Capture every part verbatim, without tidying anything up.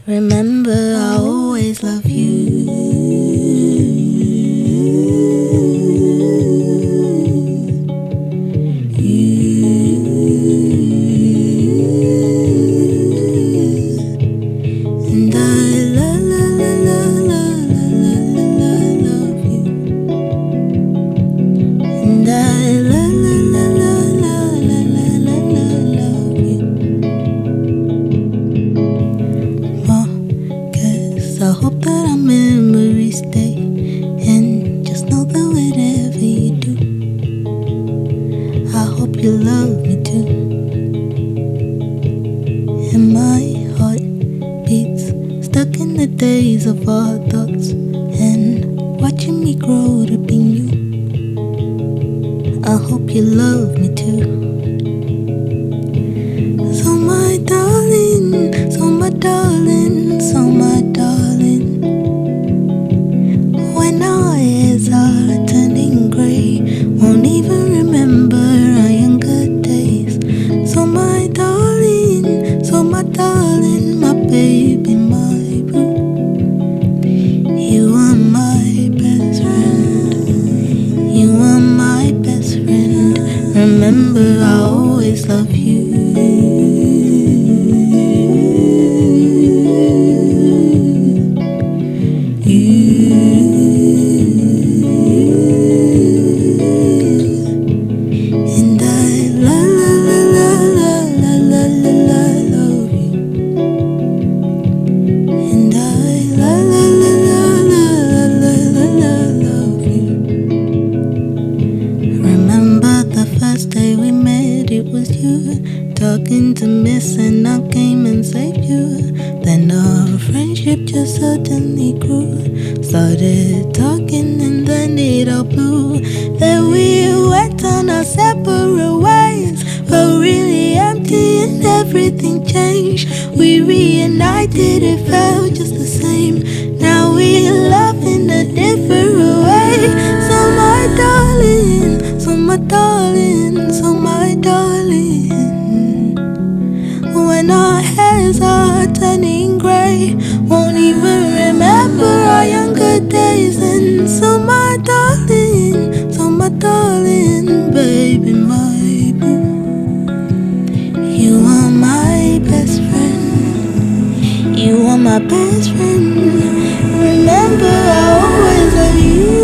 Remember, I always love you. And I la la la la la la la la love you. And I la la la la la la la la la love you. Well, 'cause I hope that our memories stay, and just know that whatever you do, I hope you love me too. And my heart beats, stuck in the days of our thoughts, and watching me grow to be you. I hope you love me too. So my darling, so my darling, so my darling, when our hairs are turning grey, won't even remember our younger days. So my darling, so my darling, my baby, my boo, you are my best friend. You are my best friend. Remember, I always love you. And I la la la la la la la la la love you. And I la la la la la la la la love you. Remember the first day we met, it was you talking to Miss, and I came and saved you. Then our friendship just suddenly grew. Started talking and then it all blew. Then we went on our separate ways, felt really empty and everything changed. We reunited, it felt just the same. Now we love in a different way. So my darling, so my darling, so my darling, when our hairs are turning grey, won't even remember our younger days. And so my darling, so my darling, baby, my boo, you are my best friend. You are my best friend. Remember, I always love you.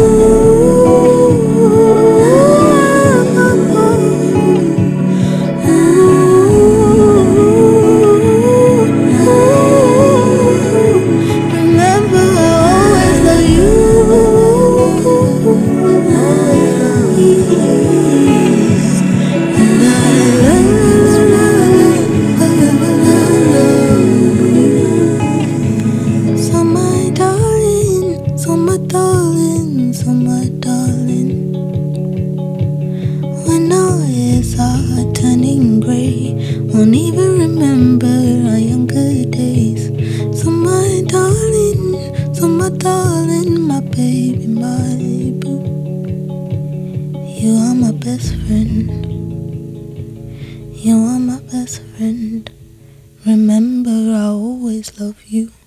So my darling, so my darling, when our hairs are turning grey, won't even remember our younger days. So my darling, so my darling, my baby, my boo, you are my best friend. You are my best friend. Remember, I always love you.